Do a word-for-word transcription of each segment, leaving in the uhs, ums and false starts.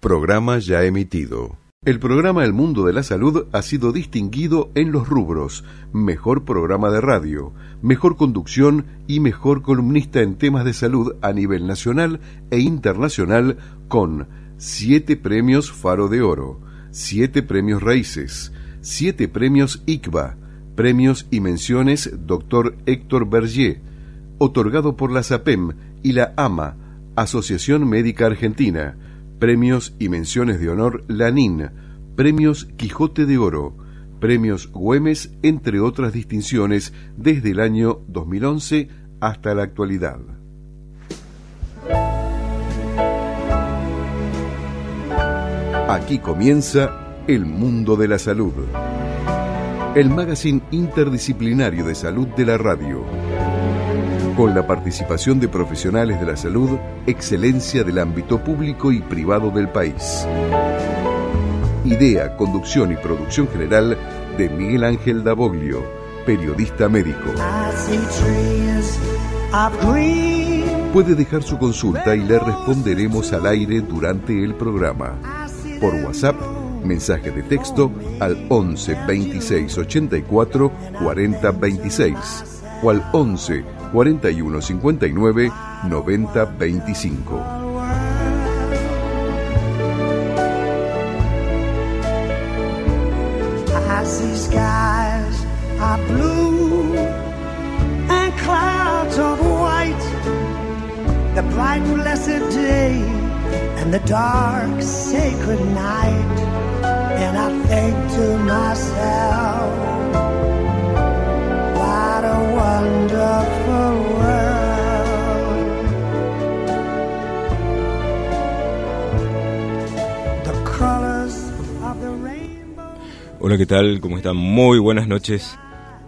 Programa ya emitido. El programa El Mundo de la Salud ha sido distinguido en los rubros Mejor Programa de Radio, Mejor Conducción y Mejor Columnista en temas de salud a nivel nacional e internacional con siete premios Faro de Oro, siete premios Raíces, siete premios I C B A, premios y menciones Doctor Héctor Bergier, otorgado por la SAPEM y la AMA, Asociación Médica Argentina, premios y menciones de honor Lanín, premios Quijote de Oro, premios Güemes, entre otras distinciones desde el año dos mil once hasta la actualidad. Aquí comienza El Mundo de la Salud, el magazine interdisciplinario de salud de la radio, con la participación de profesionales de la salud, excelencia del ámbito público y privado del país. Idea, conducción y producción general de Miguel Ángel Davoglio, periodista médico. Puede dejar su consulta y le responderemos al aire durante el programa. Por WhatsApp, mensaje de texto al once veintiséis ochenta y cuatro cuarenta veintiséis o al once cuarenta y uno cincuenta y nueve noventa veinticinco. As the skies are blue and clouds of white, the bright blessed day and the dark sacred night, and I think to myself, what a wonderful world. The colors of the rainbow. Hola, ¿qué tal? ¿Cómo están? Muy buenas noches.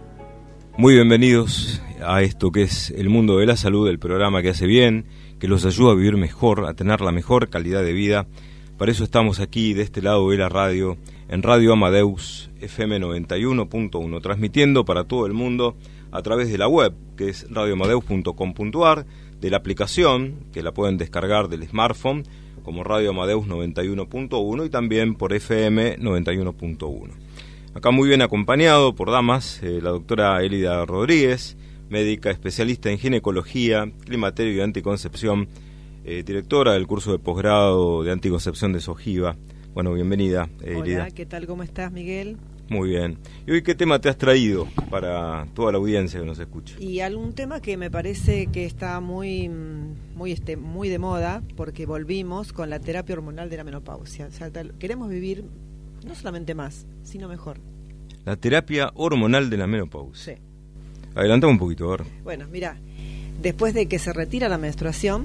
Muy bienvenidos a esto que es El Mundo de la Salud, el programa que hace bien, que los ayuda a vivir mejor, a tener la mejor calidad de vida. Para eso estamos aquí, de este lado de la radio, en Radio Amadeus F M noventa y uno punto uno, transmitiendo para todo el mundo a través de la web, que es radio amadeus punto com punto a r, de la aplicación, que la pueden descargar del smartphone, como Radio Amadeus noventa y uno punto uno, y también por F M noventa y uno punto uno. Acá muy bien acompañado por damas, eh, la doctora Elida Rodríguez, médica especialista en ginecología, climaterio y anticoncepción, eh, directora del curso de posgrado de anticoncepción de SOGIVA. Bueno, bienvenida, eh, Elida. Hola, ¿qué tal? ¿Cómo estás, Miguel? Muy bien. ¿Y hoy qué tema te has traído para toda la audiencia que nos escucha? Y algún tema que me parece que está muy muy este muy de moda, porque volvimos con la terapia hormonal de la menopausia. O sea, tal, queremos vivir no solamente más, sino mejor. La terapia hormonal de la menopausia. Sí. Adelantame un poquito, a ver. Bueno, mira, después de que se retira la menstruación,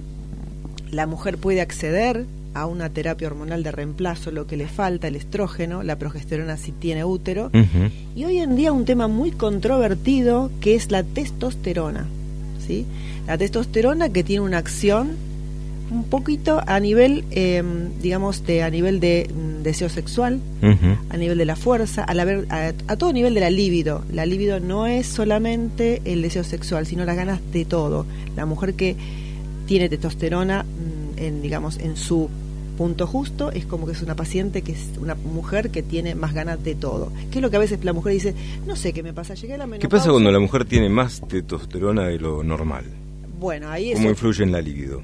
la mujer puede acceder a una terapia hormonal de reemplazo, lo que le falta, el estrógeno, la progesterona si tiene útero, uh-huh. Y hoy en día un tema muy controvertido que es la testosterona, ¿sí? La testosterona que tiene una acción un poquito a nivel, eh, digamos, de a nivel de mm, deseo sexual, uh-huh. A nivel de la fuerza, a, la ver, a, a todo nivel de la libido. La libido no es solamente el deseo sexual, sino las ganas de todo. La mujer que tiene testosterona, mm, en, digamos, en su punto justo, es como que es una paciente, que es una mujer que tiene más ganas de todo. ¿Qué es lo que a veces la mujer dice? No sé qué me pasa, llegué a la menopausia. ¿Qué pasa cuando la mujer tiene más testosterona de lo normal? Bueno, ahí es... ¿Cómo influye en la libido?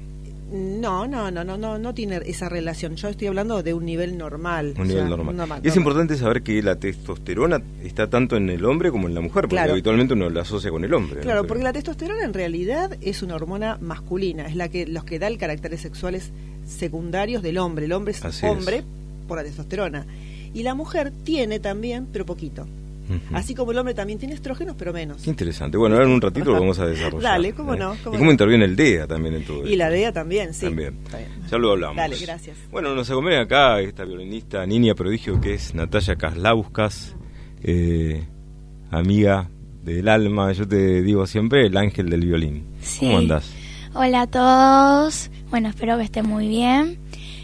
No, no, no, no, no, no tiene esa relación. Yo estoy hablando de un nivel normal. Un nivel o sea, normal. normal. Y es normal. importante saber que la testosterona está tanto en el hombre como en la mujer, porque claro. Habitualmente uno la asocia con el hombre. Claro, ¿no? porque la testosterona en realidad es una hormona masculina, es la que los que da el caracteres sexuales secundarios del hombre. El hombre es Así hombre es. Por la testosterona. Y la mujer tiene también, pero poquito. Uh-huh. Así como el hombre también tiene estrógenos, pero menos. Qué interesante. Bueno, ahora en un ratito lo vamos a desarrollar. Dale, cómo ¿eh? no. Cómo y cómo no. interviene el D E A también en todo esto. Y la D E A también, sí. También. Ya lo hablamos. Dale, gracias. Bueno, nos acompaña acá esta violinista, niña prodigio, que es Natalia Kaslauskas, eh, amiga del alma. Yo te digo siempre el ángel del violín. Sí. ¿Cómo andás? Hola a todos. Bueno, espero que estén muy bien.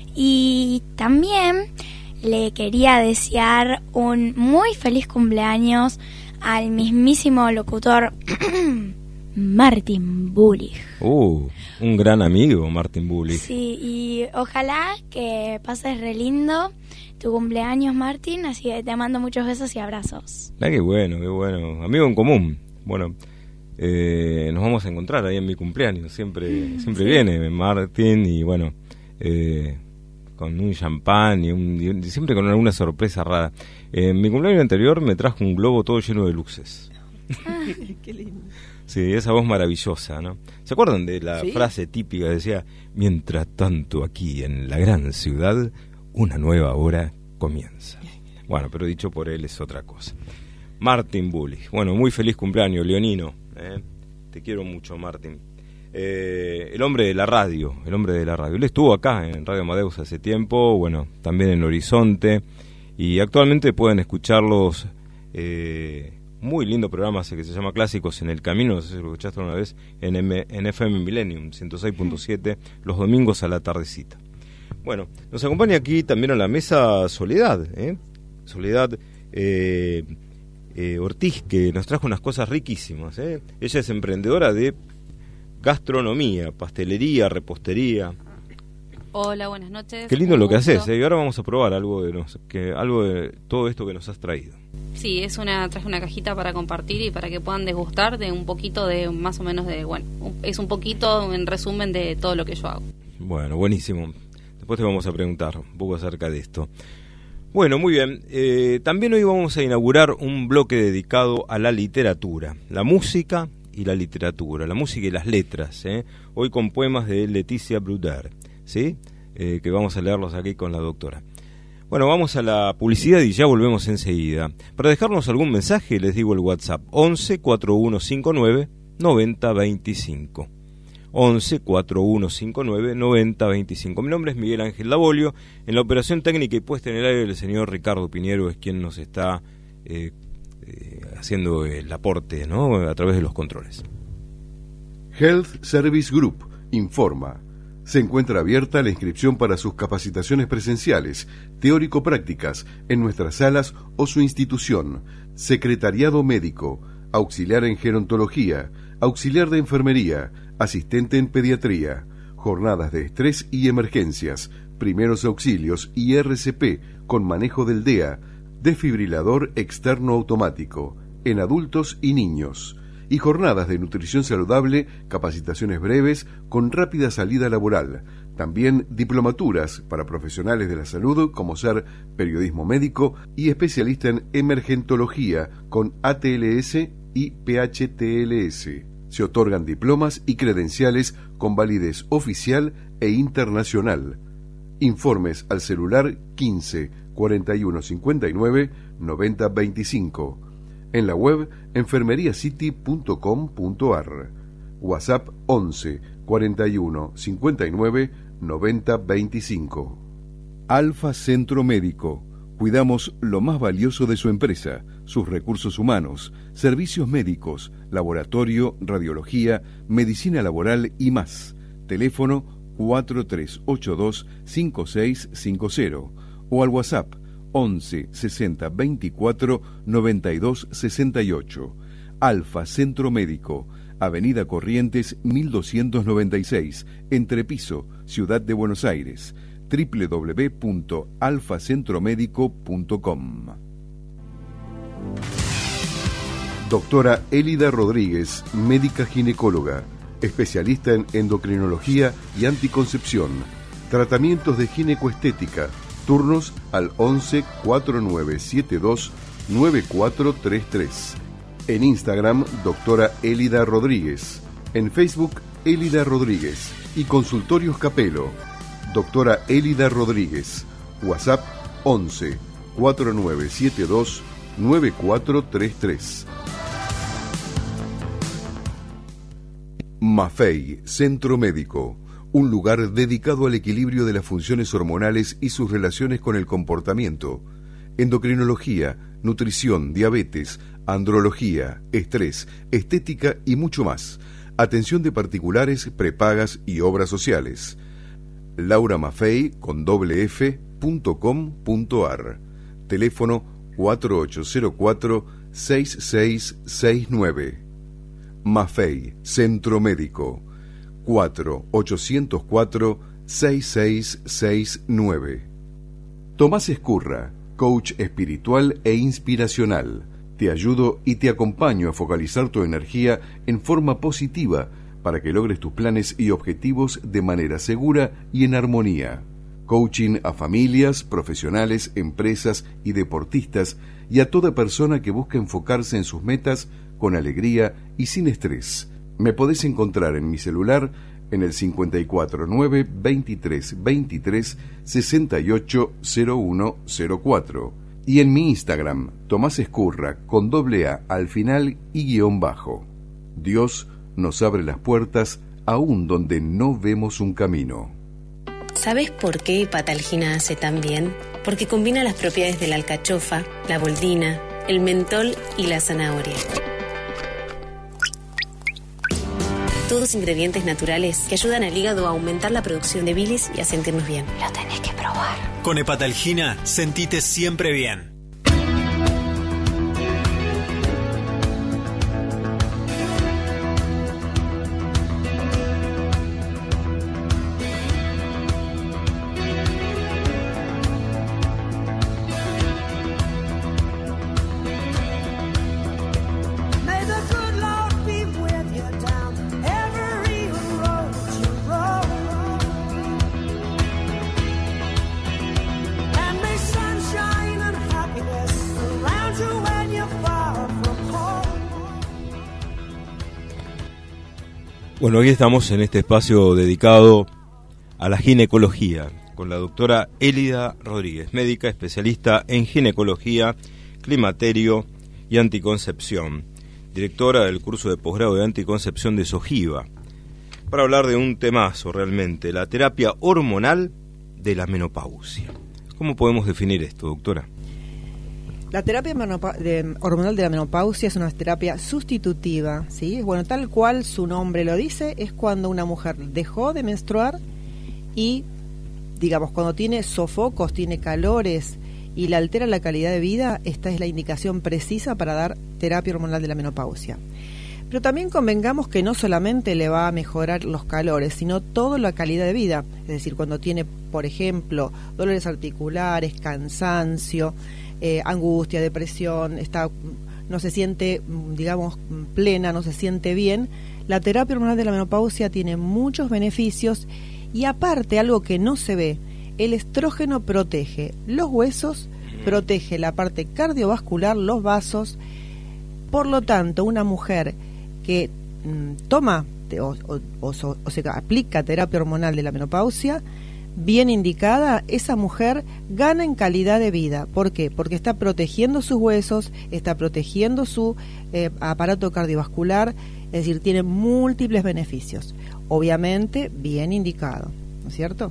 Y también le quería desear un muy feliz cumpleaños al mismísimo locutor Martin Bullich. Uh, un gran amigo, Martin Bullich. Sí, y ojalá que pases re lindo tu cumpleaños, Martín, así que te mando muchos besos y abrazos. Ah, qué bueno, qué bueno. Amigo en común. Bueno, eh, nos vamos a encontrar ahí en mi cumpleaños. Siempre mm, siempre sí. viene Martín y bueno, eh, con un champán y, un, y siempre con alguna sorpresa rara. Eh, en mi cumpleaños anterior me trajo un globo todo lleno de luces. Ay, qué lindo. Sí, esa voz maravillosa, ¿no? ¿Se acuerdan de la ¿Sí? frase típica que decía, mientras tanto aquí en la gran ciudad, una nueva hora comienza? Bueno, pero dicho por él es otra cosa. Martin Bullich. Bueno, muy feliz cumpleaños, Leonino. ¿eh? Te quiero mucho, Martin. Eh, el hombre de la radio, el hombre de la radio. Él estuvo acá en Radio Amadeus hace tiempo, bueno, también en Horizonte, y actualmente pueden escucharlos... Eh, muy lindo programa ese que se llama Clásicos en el Camino, no sé si lo escuchaste una vez, en, M, en F M Millennium ciento seis punto siete, los domingos a la tardecita. Bueno, nos acompaña aquí también a la mesa Soledad, ¿eh? Soledad eh, eh, Ortiz, que nos trajo unas cosas riquísimas. ¿eh? Ella es emprendedora de gastronomía, pastelería, repostería. Hola, buenas noches. Qué lindo lo que haces, ¿eh? Y ahora vamos a probar algo de, nos, que, algo de todo esto que nos has traído. Sí, es una traje una cajita para compartir y para que puedan degustar de un poquito de, más o menos de, bueno, es un poquito en resumen de todo lo que yo hago. Bueno, buenísimo. Después te vamos a preguntar un poco acerca de esto. Bueno, muy bien. Eh, también hoy vamos a inaugurar un bloque dedicado a la literatura, la música y la literatura, la música y las letras, ¿eh? Hoy con poemas de Leticia Bruder, ¿sí? Eh, que vamos a leerlos aquí con la doctora. Bueno, vamos a la publicidad y ya volvemos enseguida. Para dejarnos algún mensaje, les digo el WhatsApp, once cuarenta y uno cincuenta y nueve noventa veinticinco. once cuarenta y uno cincuenta y nueve noventa veinticinco. Mi nombre es Miguel Ángel Davolio. En la operación técnica y puesta en el aire, el señor Ricardo Piñero es quien nos está eh, eh, haciendo el aporte, ¿no? A través de los controles. Health Service Group informa. Se encuentra abierta la inscripción para sus capacitaciones presenciales, teórico-prácticas, en nuestras salas o su institución. Secretariado médico, auxiliar en gerontología, auxiliar de enfermería, asistente en pediatría, jornadas de estrés y emergencias, primeros auxilios y R C P con manejo del D E A, desfibrilador externo automático, en adultos y niños. Y jornadas de nutrición saludable, capacitaciones breves con rápida salida laboral. También diplomaturas para profesionales de la salud como ser periodismo médico y especialista en emergentología con A T L S y P H T L S. Se otorgan diplomas y credenciales con validez oficial e internacional. Informes al celular quince cuarenta y uno cincuenta y nueve noventa veinticinco. En la web enfermeriacity punto com punto a r. WhatsApp once cuarenta y uno cincuenta y nueve noventa veinticinco. Alfa Centro Médico. Cuidamos lo más valioso de su empresa, sus recursos humanos, servicios médicos, laboratorio, radiología, medicina laboral y más. Teléfono cuatro tres ocho dos cinco seis cinco cero o al WhatsApp once sesenta veinticuatro noventa y dos sesenta y ocho. Alfa Centro Médico, Avenida Corrientes mil doscientos noventa y seis, Entrepiso, Ciudad de Buenos Aires. doble u doble u doble u punto alfa centro médico punto com. Doctora Elida Rodríguez, médica ginecóloga, especialista en endocrinología y anticoncepción, tratamientos de ginecoestética. Turnos al once cuarenta y nueve setenta y dos noventa y cuatro treinta y tres. En Instagram, doctora Elida Rodríguez. En Facebook, Elida Rodríguez. Y Consultorios Capelo. Doctora Elida Rodríguez. WhatsApp once cuarenta y nueve setenta y dos noventa y cuatro treinta y tres. Mafei, Centro Médico. Un lugar dedicado al equilibrio de las funciones hormonales y sus relaciones con el comportamiento. Endocrinología, nutrición, diabetes, andrología, estrés, estética y mucho más. Atención de particulares, prepagas y obras sociales. Laura Maffei con doble f punto com punto a r. Teléfono cuatro ocho cero cuatro seis seis seis nueve. Maffei, Centro Médico, cuatro ocho cero cuatro seis seis seis nueve. Tomás Escurra, coach espiritual e inspiracional. Te ayudo y te acompaño a focalizar tu energía en forma positiva para que logres tus planes y objetivos de manera segura y en armonía. Coaching a familias, profesionales, empresas y deportistas y a toda persona que busque enfocarse en sus metas con alegría y sin estrés. Me podés encontrar en mi celular en el cincuenta y cuatro nueve veintitrés veintitrés sesenta y ocho cero uno cero cuatro y en mi Instagram, Tomás Escurra, con doble A al final y guión bajo. Dios nos abre las puertas aún donde no vemos un camino. ¿Sabes por qué Hepatalgina hace tan bien? Porque combina las propiedades de la alcachofa, la boldina, el mentol y la zanahoria. Todos ingredientes naturales que ayudan al hígado a aumentar la producción de bilis y a sentirnos bien. Lo tenés que probar. Con Hepatalgina, sentite siempre bien. May the good Lord be with you down every road you roll. And may sunshine and happiness surround you when you're far from home. Bueno, aquí estamos en este espacio dedicado a la ginecología con la doctora Elida Rodríguez, médica especialista en ginecología, climaterio y anticoncepción, directora del curso de posgrado de anticoncepción de SOGIVA, para hablar de un temazo realmente, la terapia hormonal de la menopausia. ¿Cómo podemos definir esto, doctora? La terapia menopa- de- hormonal de la menopausia es una terapia sustitutiva, ¿sí? Bueno, tal cual su nombre lo dice, es cuando una mujer dejó de menstruar y, digamos, cuando tiene sofocos, tiene calores y le altera la calidad de vida, esta es la indicación precisa para dar terapia hormonal de la menopausia. Pero también convengamos que no solamente le va a mejorar los calores, sino toda la calidad de vida. Es decir, cuando tiene, por ejemplo, dolores articulares, cansancio, eh, angustia, depresión, está, no se siente, digamos, plena, no se siente bien, la terapia hormonal de la menopausia tiene muchos beneficios y aparte, algo que no se ve, el estrógeno protege los huesos, protege la parte cardiovascular, los vasos. Por lo tanto, una mujer que mm, toma o, o, o, o se aplica terapia hormonal de la menopausia, bien indicada, esa mujer gana en calidad de vida. ¿Por qué? Porque está protegiendo sus huesos, está protegiendo su eh, aparato cardiovascular, es decir, tiene múltiples beneficios. Obviamente, bien indicado, ¿no es cierto?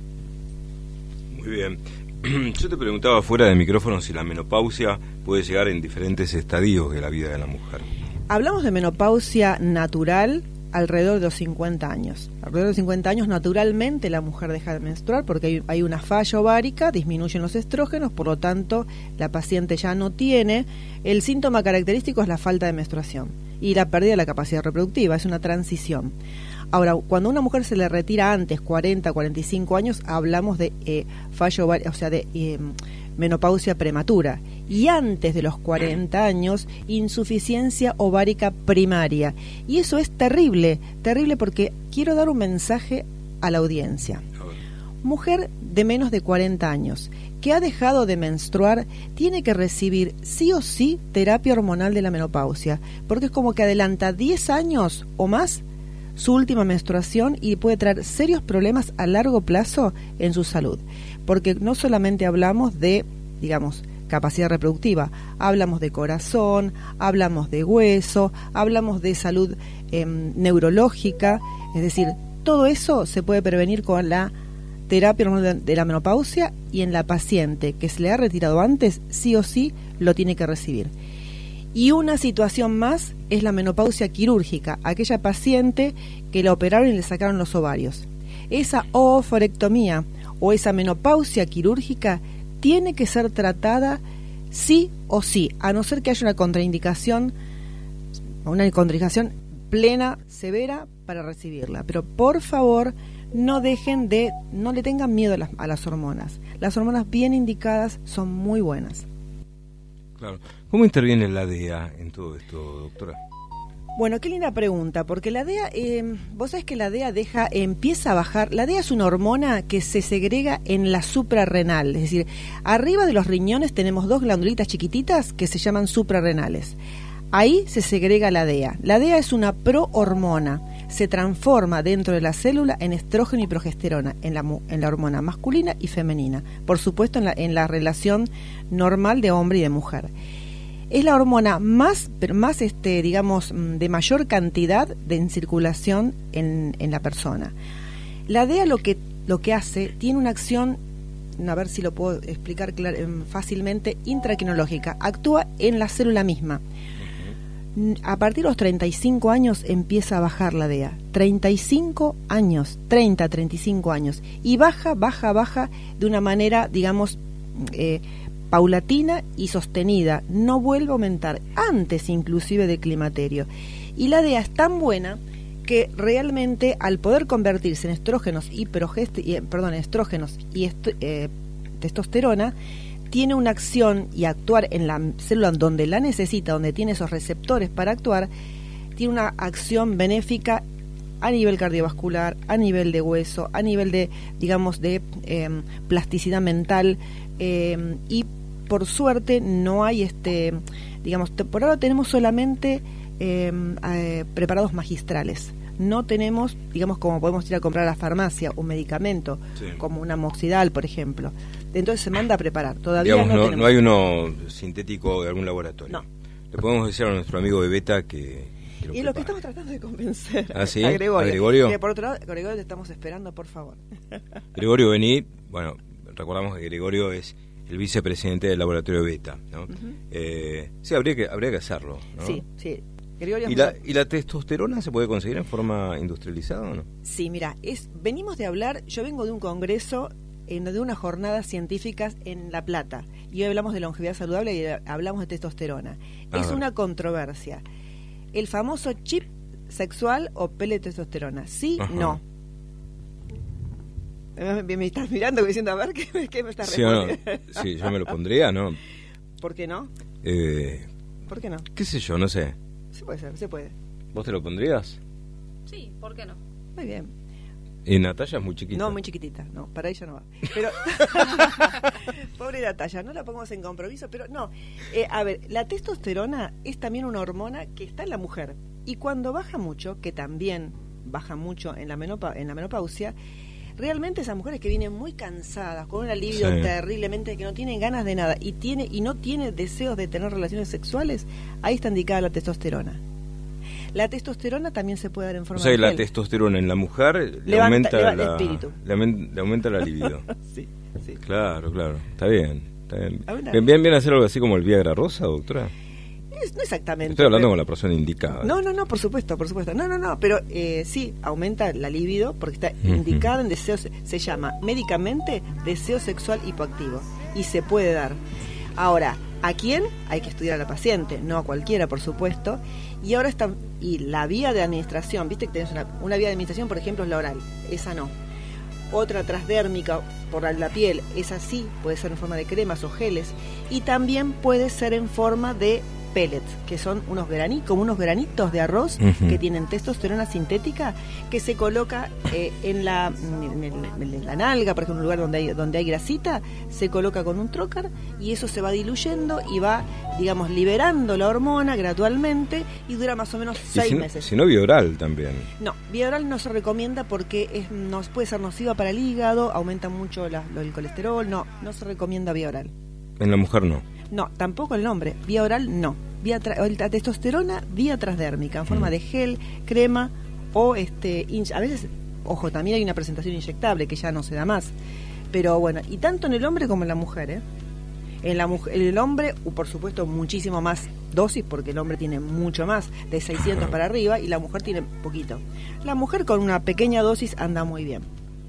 Muy bien. Yo te preguntaba fuera de micrófono si la menopausia puede llegar en diferentes estadios de la vida de la mujer. Hablamos de menopausia natural alrededor de los cincuenta años. Alrededor de los cincuenta años naturalmente la mujer deja de menstruar porque hay, hay una falla ovárica, disminuyen los estrógenos, por lo tanto la paciente ya no tiene. El síntoma característico es la falta de menstruación y la pérdida de la capacidad reproductiva, es una transición. Ahora, cuando a una mujer se le retira antes, cuarenta, cuarenta y cinco años, hablamos de eh, fallo ovárico, o sea, de eh, menopausia prematura. Y antes de los cuarenta años, insuficiencia ovárica primaria. Y eso es terrible, terrible porque quiero dar un mensaje a la audiencia. Mujer de menos de cuarenta años que ha dejado de menstruar tiene que recibir sí o sí terapia hormonal de la menopausia, porque es como que adelanta diez años o más su última menstruación y puede traer serios problemas a largo plazo en su salud, porque no solamente hablamos de, digamos, capacidad reproductiva, hablamos de corazón, hablamos de hueso, hablamos de salud eh, neurológica, es decir, todo eso se puede prevenir con la terapia hormonal de la menopausia y en la paciente que se le ha retirado antes, sí o sí lo tiene que recibir. Y una situación más es la menopausia quirúrgica, aquella paciente que la operaron y le sacaron los ovarios. Esa oophorectomía o esa menopausia quirúrgica tiene que ser tratada sí o sí, a no ser que haya una contraindicación, una contraindicación plena, severa, para recibirla. Pero por favor, no dejen de, no le tengan miedo a las, a las hormonas. Las hormonas bien indicadas son muy buenas. Claro. ¿Cómo interviene la D E A en todo esto, doctora? Bueno, qué linda pregunta, porque la D E A, eh, vos sabés que la D E A deja, empieza a bajar. La D E A es una hormona que se segrega en la suprarrenal, es decir, arriba de los riñones tenemos dos glandulitas chiquititas que se llaman suprarrenales. Ahí se segrega la D E A. La D E A es una prohormona, se transforma dentro de la célula en estrógeno y progesterona, en la, en la hormona masculina y femenina, por supuesto en la, en la relación normal de hombre y de mujer. Es la hormona más, más este, digamos, de mayor cantidad de en circulación en, en la persona. La D E A lo que, lo que hace, tiene una acción, a ver si lo puedo explicar clar, fácilmente, intraquinológica, actúa en la célula misma. A partir de los treinta y cinco años empieza a bajar la D E A. treinta y cinco años, treinta, treinta y cinco años. Y baja, baja, baja de una manera, digamos, eh, paulatina y sostenida. No vuelve a aumentar, antes inclusive del climaterio. Y la D E A es tan buena que realmente al poder convertirse en estrógenos y, progest- y perdón, estrógenos y est- eh, testosterona, tiene una acción y actuar en la célula donde la necesita, donde tiene esos receptores para actuar, tiene una acción benéfica a nivel cardiovascular, a nivel de hueso, a nivel de, digamos, de eh, plasticidad mental, eh, y por suerte no hay, este, digamos, te, por ahora tenemos solamente eh, eh, preparados magistrales. No tenemos, digamos, como podemos ir a comprar a la farmacia un medicamento, sí, como un amoxidal, por ejemplo. Entonces se manda a preparar. Todavía digamos, no, no, tenemos. no hay uno sintético de algún laboratorio. No. Le podemos decir a nuestro amigo de Beta que... que lo y lo que prepare. estamos tratando de convencer ¿Ah, sí? a Gregorio. ¿A Gregorio? Que por otro lado, Gregorio, te estamos esperando, por favor. Gregorio, vení. Bueno, recordamos que Gregorio es el vicepresidente del laboratorio Beta, ¿no? Uh-huh. eh, sí, habría que, habría que hacerlo, ¿no? Sí, sí. Gregorio, ¿Y la, ¿Y la testosterona se puede conseguir en forma industrializada o no? Sí, mira, es, venimos de hablar, yo vengo de un congreso, en, de unas jornadas científicas en La Plata, y hoy hablamos de longevidad saludable y hablamos de testosterona. Ah. Es una controversia. El famoso chip sexual o pele de testosterona, ¿sí? Ajá. No. Me, me estás mirando diciendo, a ver, ¿qué, qué me estás sí, respondiendo? No. Sí, yo me lo pondría, ¿no? ¿Por qué no? Eh, ¿Por qué no? ¿Qué sé yo? No sé. Se puede ser, se puede. ¿Vos te lo pondrías? Sí, ¿por qué no? Muy bien. ¿Y Natalia es muy chiquita? No, muy chiquitita, no, para ella no va. Pero, pobre Natalia, no la pongamos en compromiso, pero no. Eh, a ver, la testosterona es también una hormona que está en la mujer. Y cuando baja mucho, que también baja mucho en la, menopa- en la menopausia, realmente esas mujeres que vienen muy cansadas, con una libido sí. terriblemente, que no tienen ganas de nada y tiene y no tiene deseos de tener relaciones sexuales, ahí está indicada la testosterona. La testosterona también se puede dar en forma o sea, de la gel. testosterona en la mujer le Levanta, aumenta leva, la, el espíritu. Le, aumenta, le aumenta la libido. Sí, sí. Claro, claro. Está bien. Está bien. Ahora, bien, bien, bien hacer algo así como el Viagra rosa, doctora. Es, no exactamente. Estoy hablando pero, con la persona indicada. No, no, no, por supuesto, por supuesto. No, no, no, pero eh, sí, aumenta la libido porque está uh-huh. indicada en deseos, se llama médicamente deseo sexual hipoactivo y se puede dar. Ahora, ¿a quién? Hay que estudiar a la paciente, no a cualquiera, por supuesto. Y ahora está, y la vía de administración, viste que tenés una, una vía de administración, por ejemplo, es la oral, esa no. Otra transdérmica por la, la piel, esa sí, puede ser en forma de cremas o geles. Y también puede ser en forma de pellets, que son unos granitos, como unos granitos de arroz uh-huh. que tienen testosterona sintética, que se coloca eh, en, la, en, el, en la nalga, por ejemplo, un lugar donde hay, donde hay grasita, se coloca con un trocar y eso se va diluyendo y va, digamos, liberando la hormona gradualmente y dura más o menos seis si meses. Si no, vía oral también. No, vía oral no se recomienda porque es, nos puede ser nociva para el hígado, aumenta mucho la, lo, el colesterol, no, no se recomienda vía oral. En la mujer no. No, tampoco el hombre. Vía oral, no. Vía tra- la testosterona, vía transdérmica, en forma mm. de gel, crema o este. In- a veces, ojo, también hay una presentación inyectable que ya no se da más. Pero bueno, y tanto en el hombre como en la mujer, ¿eh? En la mujer, el hombre, por supuesto, muchísimo más dosis, porque el hombre tiene mucho más, de seiscientos para arriba, y la mujer tiene poquito. La mujer con una pequeña dosis anda muy bien.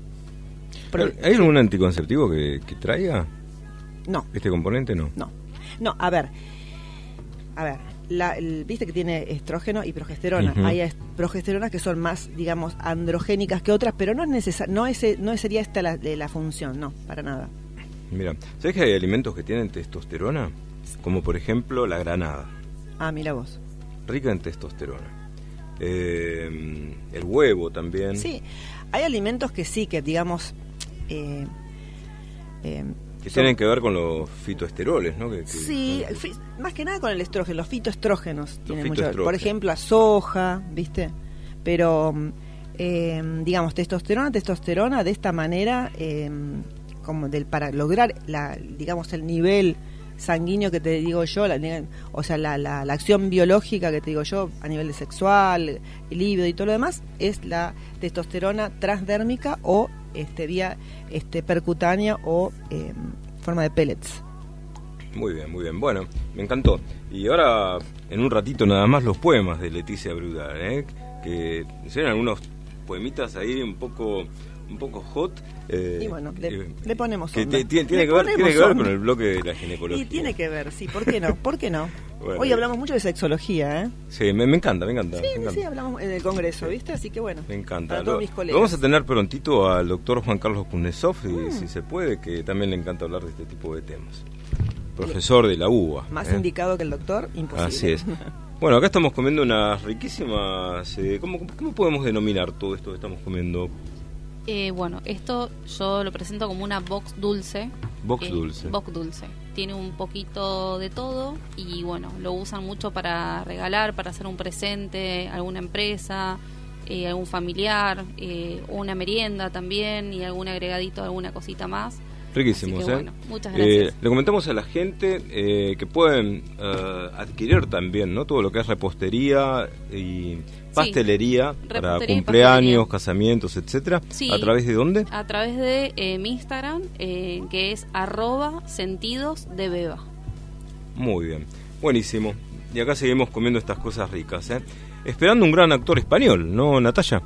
Pero, ¿hay algún anticonceptivo que, que traiga? No. ¿Este componente no? No. No, a ver, a ver, la, el- viste que tiene estrógeno y progesterona. Ujú. Hay est- progesteronas que son más, digamos, androgénicas que otras, pero no es necesario, no es, no sería esta la, la función, no, para nada. Mira, ¿sabes que hay alimentos que tienen testosterona? Como por ejemplo la granada, Ah, mira vos. rica en testosterona. Eh, el huevo también. Sí, hay alimentos que sí, que digamos... Eh, eh, Que son- tienen que ver con los fitoesteroles, ¿no? Que, que- Sí, fi- más que nada con el estrógeno, los fitoestrógenos tienen mucho que ver. fitoestrógenos. Por ejemplo, la soja, ¿viste? Pero, mm, eh, digamos, testosterona, testosterona, de esta manera, eh, como del para lograr, la, digamos, el nivel sanguíneo que te digo yo, la, o sea, la, la, la acción biológica que te digo yo, a nivel de sexual, el líbido y todo lo demás, es la testosterona transdérmica o este vía este percutánea o eh, forma de pellets. Muy bien, muy bien. Bueno, me encantó. Y ahora, en un ratito nada más, los poemas de Leticia Brudal, ¿eh? Que hicieron algunos poemitas ahí un poco un poco hot. Eh, Y bueno, le, eh, le ponemos que onda. te- tiene, tiene Le que ver, ponemos tiene que ver onda. con el bloque de la ginecología. Y tiene que ver, sí, ¿por qué no? ¿Por qué no? Bueno, Hoy eh, hablamos mucho de sexología, ¿eh? Sí, me, me encanta, me encanta. Sí, me encanta. sí, hablamos en el Congreso, ¿viste? Así que bueno. Me encanta. Para todos Lo, mis lo colegas. vamos a tener prontito al doctor Juan Carlos Kuznetsov, y, Mm. si se puede, que también le encanta hablar de este tipo de temas. Profesor de la U B A. Más ¿eh? indicado que el doctor, imposible. Así es. Bueno, acá estamos comiendo unas riquísimas... Eh, ¿cómo, ¿Cómo podemos denominar todo esto que estamos comiendo? Eh, bueno, esto yo lo presento como una box dulce. Box Eh, dulce. Box dulce. Tiene un poquito de todo y bueno, lo usan mucho para regalar, para hacer un presente a alguna empresa, eh, algún familiar, eh, una merienda también y algún agregadito, alguna cosita más. Riquísimos, Así que, ¿eh? bueno, muchas gracias. Eh, le comentamos a la gente eh, que pueden eh, adquirir también, ¿no? Todo lo que es repostería y pastelería para repostería y cumpleaños, pastelería. casamientos, etcétera. Sí. ¿A través de dónde? A través de eh, mi Instagram, eh, que es arroba sentidos de beba. Muy bien, buenísimo. Y acá seguimos comiendo estas cosas ricas, ¿eh? Esperando un gran actor español, ¿no, Natalia?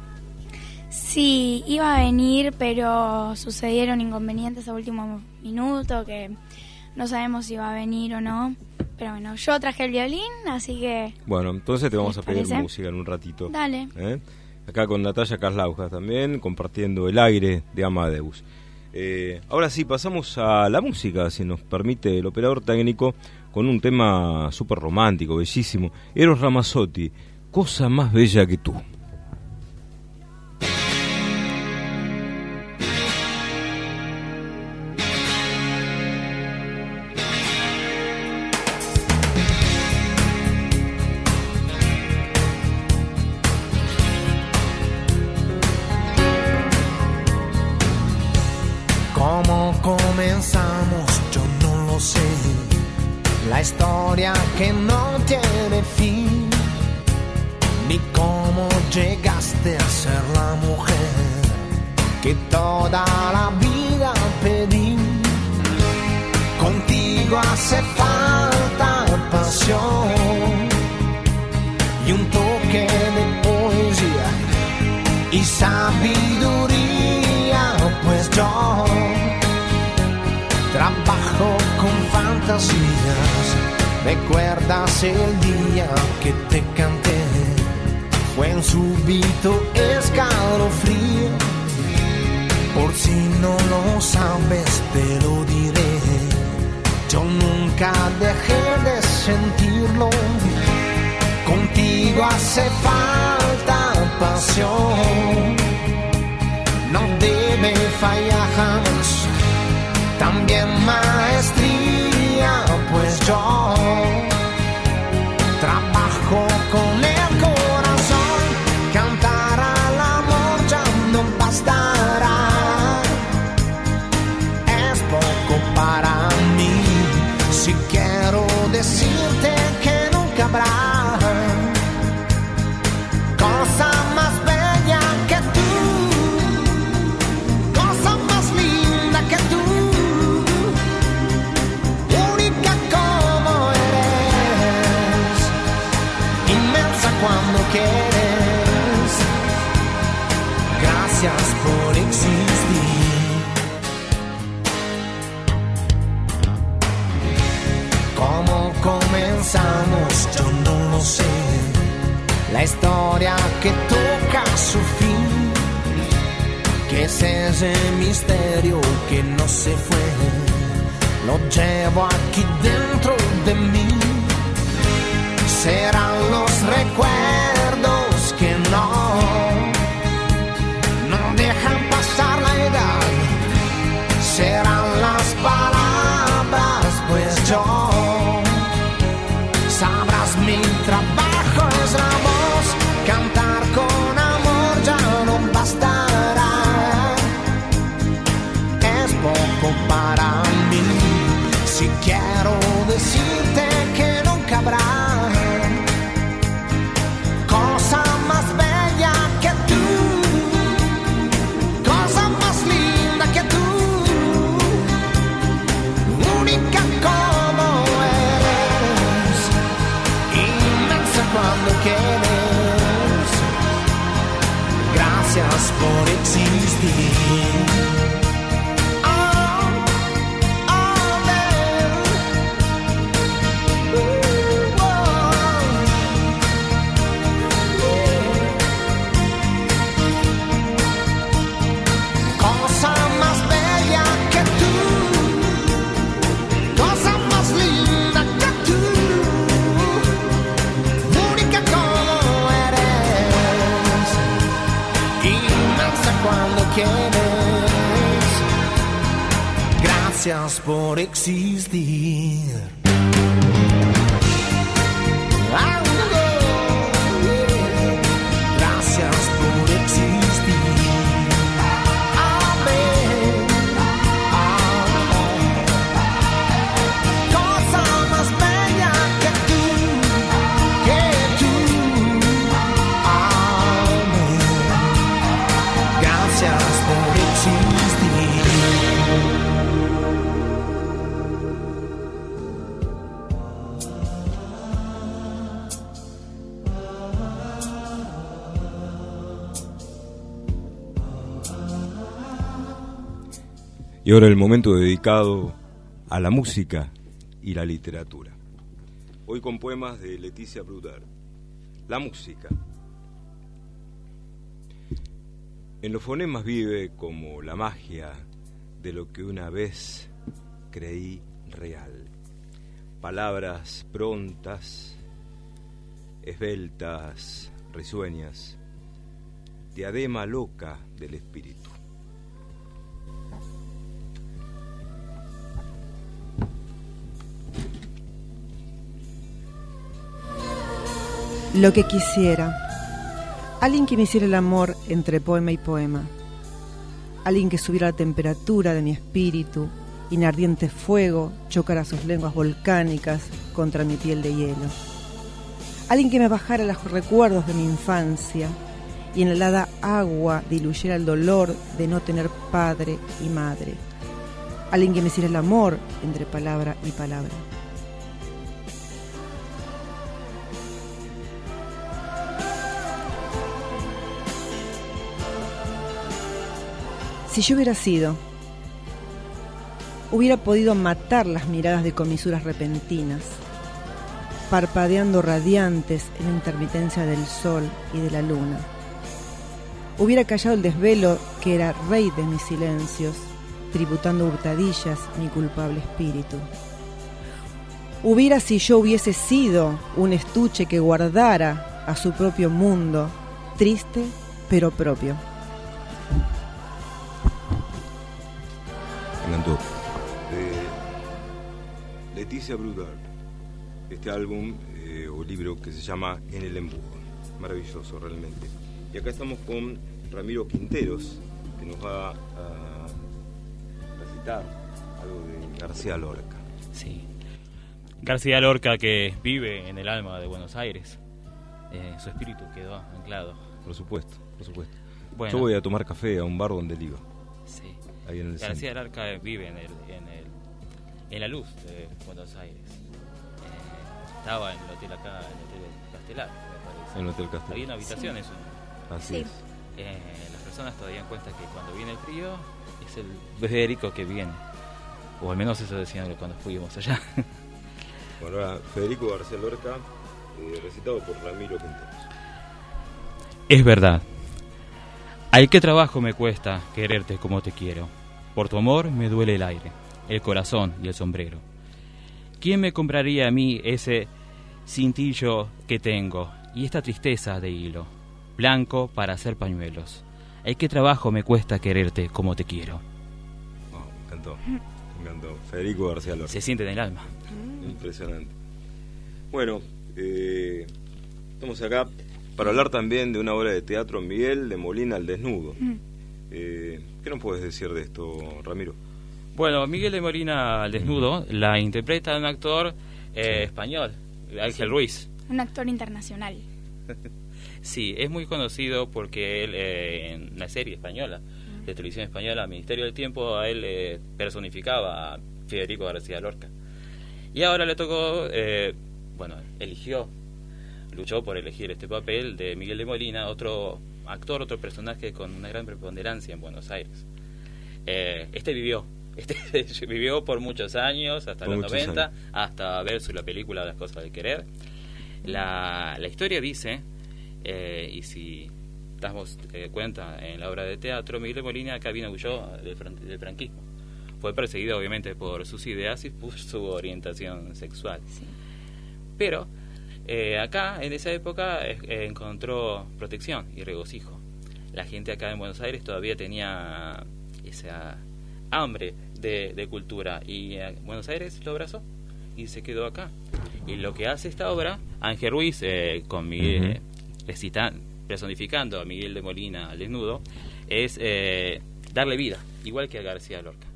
Sí, iba a venir, pero sucedieron inconvenientes a último minuto, que no sabemos si va a venir o no. Pero bueno, yo traje el violín, así que Bueno, entonces te vamos a ¿Les pedir parece? música en un ratito. dale. ¿eh? Acá con Natalia Carlauja también, compartiendo el aire de Amadeus. Eh, ahora sí, pasamos a la música, si nos permite el operador técnico, con un tema súper romántico, bellísimo. Eros Ramazzotti, Cosa más bella que tú. ¿Cómo comenzamos? Yo no lo sé. La historia que no tiene fin. Ni cómo llegaste a ser la mujer que toda la vida pedí. Contigo hace falta pasión y un toque de poesía y sabiduría, pues yo trabajo con fantasías. ¿Recuerdas el día que te canté? Fue un súbito escalofrío. Por si no lo sabes, te lo diré. Yo nunca dejé de sentirlo. Contigo hace falta pasión. No debe fallar jamás. También maestría, pues yo trabajo con el corazón. Cantar al amor ya no bastará. Es poco para mí. Si quiero decirte que nunca habrá cosa más bella que tú, cosa más linda que tú, única como eres, inmensa cuando quieres. Gracias por existir. ¿Cómo comenzamos? Yo no la historia que toca su fin, que es ese misterio que no se fue, lo llevo aquí dentro de mí. Serán los recuerdos que no, no dejan pasar la edad. Serán las palabras, pues yo, sabrás mi trabajo es la voz, cantar con amor ya no bastará. Es poco para mí, si quiero decirte que nunca habrá cosa más bella que tú, cosa más linda que tú, única como eres, inmensa cuando quieres. Gracias por existir. Gracias por existir. Gracias por existir. Amén. Cosa más bella que tú, que tú. Amén. Gracias por existir. Y ahora el momento dedicado a la música y la literatura. Hoy con poemas de Leticia Bruder. La música. En los fonemas vive como la magia de lo que una vez creí real. Palabras prontas, esbeltas, risueñas, diadema loca del espíritu. Lo que quisiera. Alguien que me hiciera el amor entre poema y poema. Alguien que subiera la temperatura de mi espíritu y en ardiente fuego chocara sus lenguas volcánicas contra mi piel de hielo. Alguien que me bajara los recuerdos de mi infancia y en la helada agua diluyera el dolor de no tener padre y madre. Alguien que me hiciera el amor entre palabra y palabra. Si yo hubiera sido, hubiera podido matar las miradas de comisuras repentinas, parpadeando radiantes en la intermitencia del sol y de la luna. Hubiera callado el desvelo que era rey de mis silencios, tributando hurtadillas mi culpable espíritu. Hubiera si yo hubiese sido un estuche que guardara a su propio mundo, triste pero propio. De Leticia Bruder, este álbum eh, o libro que se llama En el embudo, maravilloso realmente. Y acá estamos con Ramiro Quinteros, que nos va a recitar algo de García Lorca. Sí, García Lorca, que vive en el alma de Buenos Aires, eh, su espíritu quedó anclado. Por supuesto, por supuesto. Bueno, yo voy a tomar café a un bar donde él iba. Sí. Ahí en el García centro. Lorca vive en el, en el en la luz de Buenos Aires. Eh, estaba en el hotel acá, en el hotel Castelar, me parece. En el hotel Castelar. Había una habitación, Sí. eso. Así Sí. es. Eh, las personas todavía dan cuenta que cuando viene el frío es el Federico que viene. O al menos eso decían cuando fuimos allá. Bueno, ahora Federico García Lorca, eh, recitado por Ramiro Quinteros. Es verdad. Ay, qué trabajo me cuesta quererte como te quiero. Por tu amor me duele el aire, el corazón y el sombrero. ¿Quién me compraría a mí ese cintillo que tengo y esta tristeza de hilo, blanco para hacer pañuelos? Ay, qué trabajo me cuesta quererte como te quiero. Oh, me encantó, me encantó. Federico García Lorca. Se siente en el alma. Impresionante. Bueno, eh, estamos acá para hablar también de una obra de teatro, Miguel de Molina al desnudo. Mm. Eh, ¿Qué nos puedes decir de esto, Ramiro? Bueno, Miguel de Molina al desnudo la interpreta un actor eh, español, Ángel Ruiz. Un actor internacional. Sí, es muy conocido porque él eh, en una serie española, de televisión española, Ministerio del Tiempo, a él eh, personificaba a Federico García Lorca. Y ahora le tocó, eh, bueno, eligió, luchó por elegir este papel de Miguel de Molina, otro actor, otro personaje con una gran preponderancia en Buenos Aires. Eh, este vivió, este vivió por muchos años, hasta Por los muchos noventa, años. hasta ver su la película Las cosas de querer. La, la historia dice, eh, y si damos eh, cuenta en la obra de teatro, Miguel de Molina acá vino huyó del, fran- del franquismo. Fue perseguido obviamente por sus ideas y por su orientación sexual. Sí. Pero eh, acá, en esa época, eh, eh, encontró protección y regocijo. La gente acá en Buenos Aires todavía tenía esa hambre de, de cultura y eh, Buenos Aires lo abrazó y se quedó acá. Y lo que hace esta obra, Ángel Ruiz, eh, con Miguel, eh, recita- personificando a Miguel de Molina al desnudo, es eh, darle vida, igual que a García Lorca.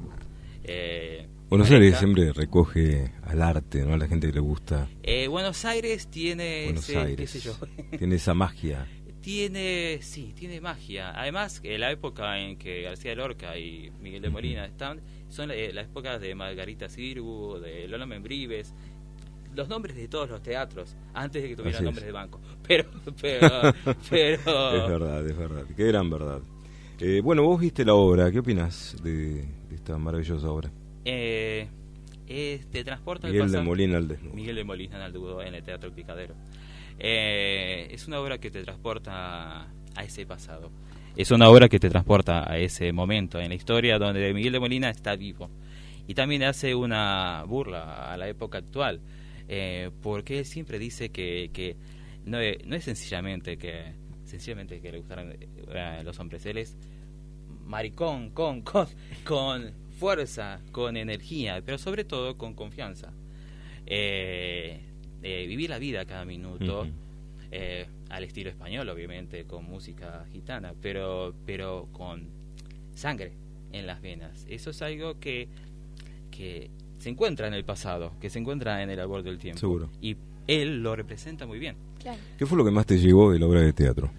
Eh, Buenos Marica, Aires siempre recoge al arte, ¿no? A la gente que le gusta. eh, Buenos Aires tiene Buenos ese, Aires. qué sé yo, Tiene esa magia. tiene, sí, tiene magia. Además, eh, la época en que García Lorca y Miguel de Molina están, son eh, las épocas de Margarita Sirgu, de Lola Membrives, los nombres de todos los teatros, antes de que tuvieran Así es. nombres de banco. Pero, pero, pero... Es verdad, es verdad. Qué gran verdad. Eh, bueno, vos viste la obra. ¿Qué opinas de, de esta maravillosa obra? Eh, eh, te transporta al Miguel de pasado. Molina al desnudo. Miguel de Molina al desnudo en el Teatro El Picadero. Eh, es una obra que te transporta a ese pasado. Es una obra que te transporta a ese momento en la historia donde Miguel de Molina está vivo. Y también hace una burla a la época actual, eh, porque él siempre dice que, que no, es, no es sencillamente que sencillamente que le gustaran eh, los hombres. Él es maricón, con, con, con fuerza, con energía, pero sobre todo con confianza. Eh, eh, vivir la vida cada minuto, Ujú. eh, al estilo español, obviamente, con música gitana, pero, pero con sangre en las venas. Eso es algo que, que se encuentra en el pasado, que se encuentra en el árbol del tiempo. Seguro. Y él lo representa muy bien. Claro. ¿Qué fue lo que más te llegó de la obra de teatro?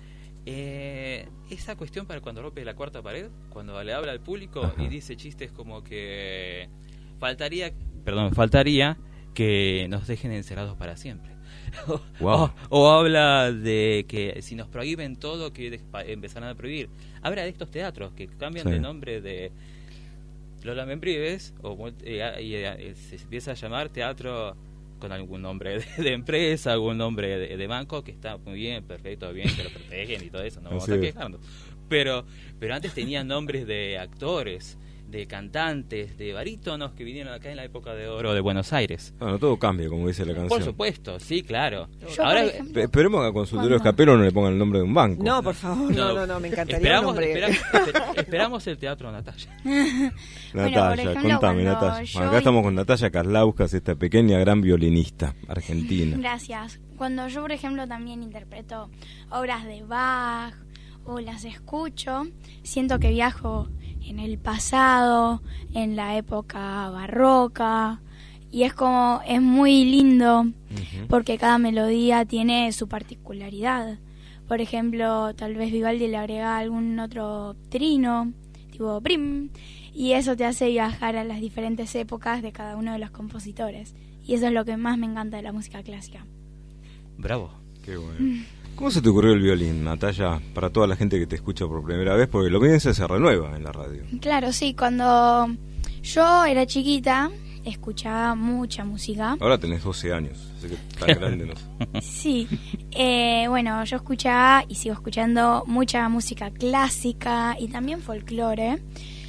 Eh, esa cuestión para cuando rompe la cuarta pared, cuando le habla al público Ajá. y dice chistes como que faltaría, perdón, faltaría que nos dejen encerrados para siempre. o, Wow. o- o habla de que si nos prohíben todo, que de- pa- empezarán a prohibir. Habla de estos teatros que cambian Sí. de nombre de Lola Membrives o mul- eh, y, eh, se empieza a llamar teatro con algún nombre de, de empresa, algún nombre de, de banco, que está muy bien, perfecto, bien, que lo protegen y todo eso, no vamos Así a es. quejarnos. Pero, pero antes tenían nombres de actores, de cantantes, de barítonos que vinieron acá en la época de oro de Buenos Aires. Bueno, todo cambia, como dice la canción. Por supuesto, sí, claro. Yo, Ahora, por ejemplo, Pe- Esperemos que a Consultorio Cuando- Escapero no le pongan el nombre de un banco. No, por favor, no, no, no, me encantaría un esperamos, nombre. esperamos, esper- esperamos el teatro Natalia. Bueno, por Natalia, ejemplo, contame, cuando Natalia. yo Bueno, acá in- estamos con Natalia Karlauskas, esta pequeña gran violinista argentina. Gracias. Cuando yo, por ejemplo, también interpreto obras de Bach o las escucho, siento que viajo en el pasado, en la época barroca, y es como, es muy lindo Ujú. porque cada melodía tiene su particularidad. Por ejemplo, tal vez Vivaldi le agrega algún otro trino, tipo prim, y eso te hace viajar a las diferentes épocas de cada uno de los compositores. Y eso es lo que más me encanta de la música clásica. Bravo. Qué bueno. ¿Cómo se te ocurrió el violín, Natalia, para toda la gente que te escucha por primera vez? Porque lo que se renueva en la radio. Claro, sí, cuando yo era chiquita escuchaba mucha música. Ahora tenés doce años, así que tan grande no sé. Sí, eh, bueno, yo escuchaba y sigo escuchando mucha música clásica y también folclore.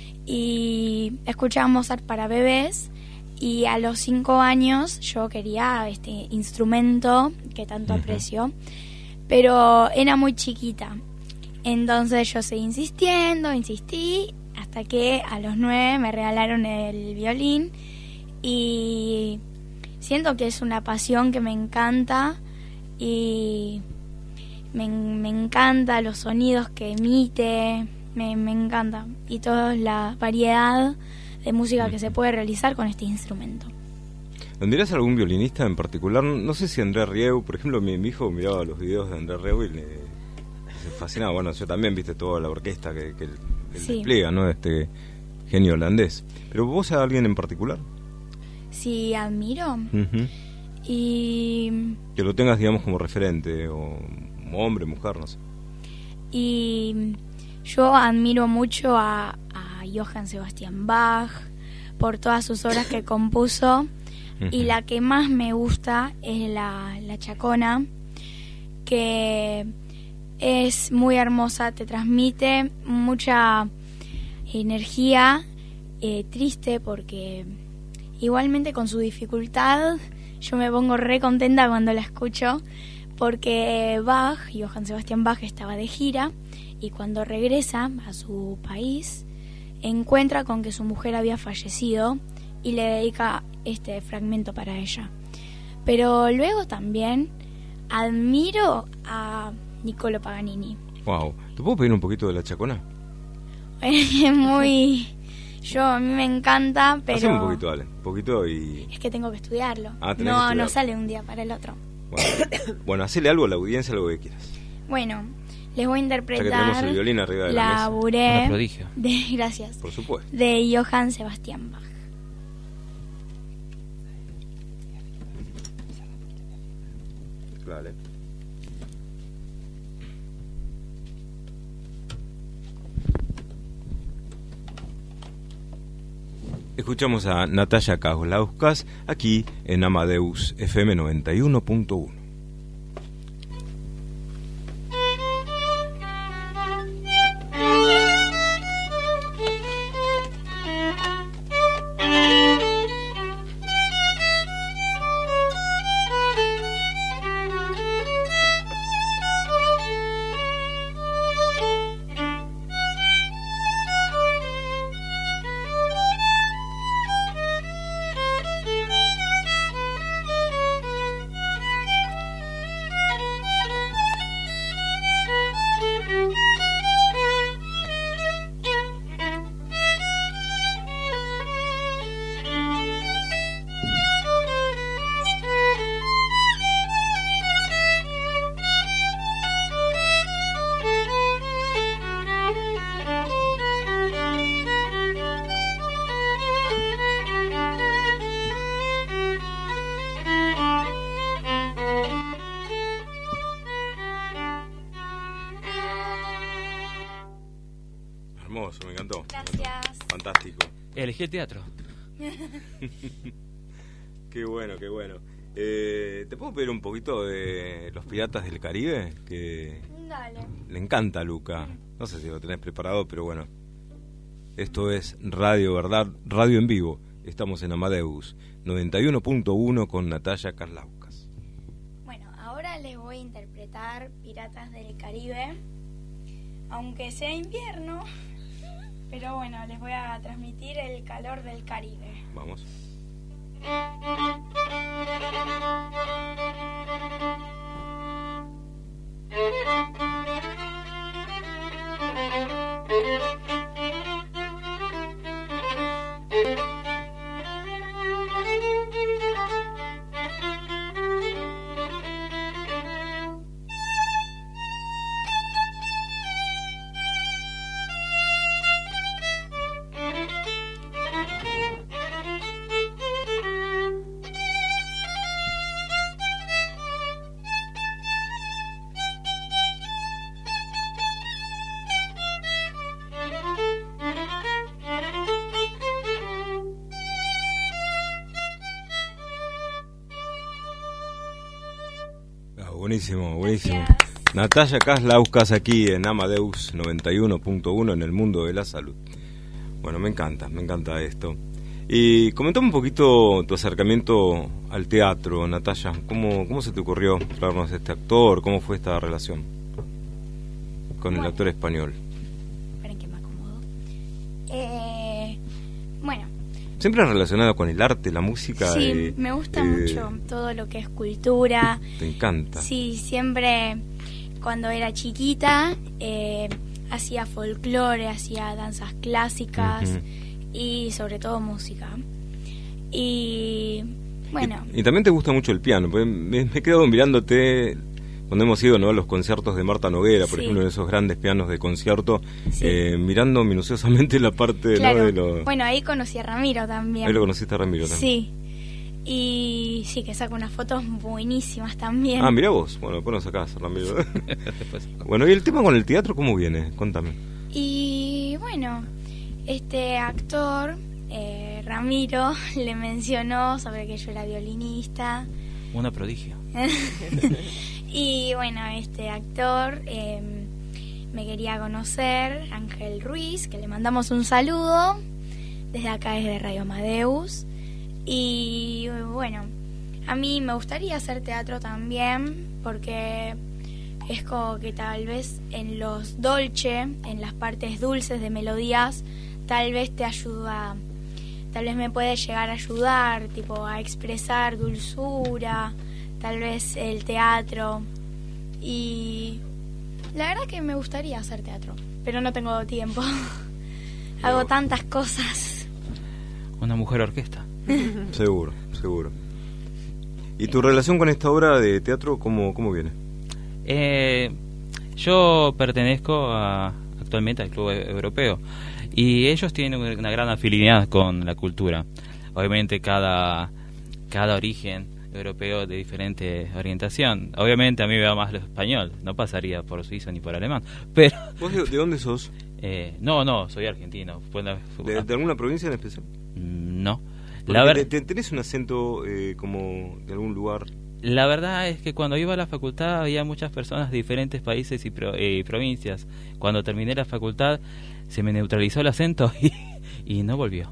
Y escuchaba Mozart para bebés. Y a los cinco años yo quería este instrumento que tanto aprecio, pero era muy chiquita. Entonces yo seguí insistiendo, insistí, hasta que a los nueve me regalaron el violín. Y siento que es una pasión que me encanta y me, me encanta los sonidos que emite, me, me encanta. Y toda la variedad de música que se puede realizar con este instrumento. ¿Tendrías algún violinista en particular? No sé si André Rieu, por ejemplo, mi, mi hijo miraba los videos de André Rieu y le, le fascinaba. Bueno, yo también, viste, toda la orquesta que, que él, él Sí. despliega, ¿no? Este genio holandés. ¿Pero vos a alguien en particular? Sí, admiro. Ujú. Y, Que lo tengas, digamos, como referente, o como hombre, mujer, no sé. y yo admiro mucho a, a Johann Sebastian Bach por todas sus obras que compuso. Y la que más me gusta es la, la Chacona, que es muy hermosa, te transmite mucha energía, eh, triste porque igualmente con su dificultad yo me pongo re contenta cuando la escucho, porque Bach, Johann Sebastian Bach, estaba de gira y cuando regresa a su país encuentra con que su mujer había fallecido y le dedica este fragmento para ella. Pero luego también admiro a Niccolo Paganini. Wow. ¿Te puedo pedir un poquito de la Chacona? Es muy... Yo, a mí me encanta, pero... Haceme un poquito, dale. Un poquito y... Es que tengo que estudiarlo. Ah, tenés que no, estudiarlo. no sale un día para el otro. Bueno, bueno, hacele algo a la audiencia, algo que quieras. Bueno, les voy a Ya que interpretar tenemos el violín arriba de la, la mesa. Bourée Una prodigio. de, gracias, Por supuesto. de Johann Sebastian Bach. Vale. Escuchamos a Natalia Kaulauskas aquí en Amadeus F M noventa y uno punto uno. Hermoso, me encantó. Gracias. Fantástico. Elegí el teatro. Qué bueno, qué bueno. Eh, ¿Te puedo pedir un poquito de Los Piratas del Caribe? Que Dale. le encanta a Luca. No sé si lo tenés preparado, pero bueno. Esto es Radio Verdad, radio en vivo. Estamos en Amadeus noventa y uno punto uno con Natalia Kaulauskas. Bueno, ahora les voy a interpretar Piratas del Caribe, aunque sea invierno, pero bueno, les voy a transmitir el calor del Caribe. Vamos. buenísimo, buenísimo. Gracias. Natalia Kaslauskas aquí en Amadeus noventa y uno punto uno en el mundo de la salud. Bueno, me encanta, me encanta esto. Y comentame un poquito tu acercamiento al teatro, Natalia. ¿Cómo, cómo se te ocurrió traernos a este actor? ¿Cómo fue esta relación con el actor español? Esperen que me acomodo. Eh, bueno, Siempre relacionado con el arte, la música. sí, eh, me gusta eh, mucho todo lo que es cultura. Te encanta. Sí, siempre cuando era chiquita eh, hacía folclore, hacía danzas clásicas Ujú. y sobre todo música. Y bueno, Y también te gusta mucho el piano. Porque me, me he quedado mirándote cuando hemos ido, ¿no?, a los conciertos de Marta Noguera, por Sí. ejemplo, en esos grandes pianos de concierto, Sí. eh, mirando minuciosamente la parte, claro, ¿no?, de lo... bueno, ahí conocí a Ramiro también. Ahí lo conociste a Ramiro también. Sí. Y sí, que saca unas fotos buenísimas también. Ah, mirá vos. Bueno, después nos sacás, Ramiro. Bueno, ¿y el tema con el teatro cómo viene? Contame. Y bueno, este actor, eh, Ramiro, le mencionó sobre que yo era violinista. Una prodigio. Y bueno, este actor eh, me quería conocer, Ángel Ruiz, que le mandamos un saludo desde acá, desde Radio Amadeus. Y bueno, a mí me gustaría hacer teatro también, porque es como que tal vez en los dolce, en las partes dulces de melodías, tal vez te ayuda, tal vez me puede llegar a ayudar, tipo a expresar dulzura, tal vez el teatro. Y la verdad que me gustaría hacer teatro, pero no tengo tiempo. Hago tantas cosas. Una mujer orquesta. Seguro, seguro. ¿Y tu relación con esta obra de teatro cómo, cómo viene? Eh, yo pertenezco a, actualmente al Club Europeo y ellos tienen una gran afinidad con la cultura. Obviamente cada, cada origen europeo de diferente orientación. Obviamente a mí me va más lo español, no pasaría por suizo ni por alemán. Pero ¿Vos de, de dónde sos? Eh, no, no, soy argentino. Fue una- fue- ¿De, de alguna provincia en especial? Mm, No. Porque La, ver- te- te- ¿Tenés un acento eh, como de algún lugar? la verdad es que cuando iba a la facultad había muchas personas de diferentes países y pro- eh, provincias. Cuando terminé la facultad se me neutralizó el acento y, y no volvió.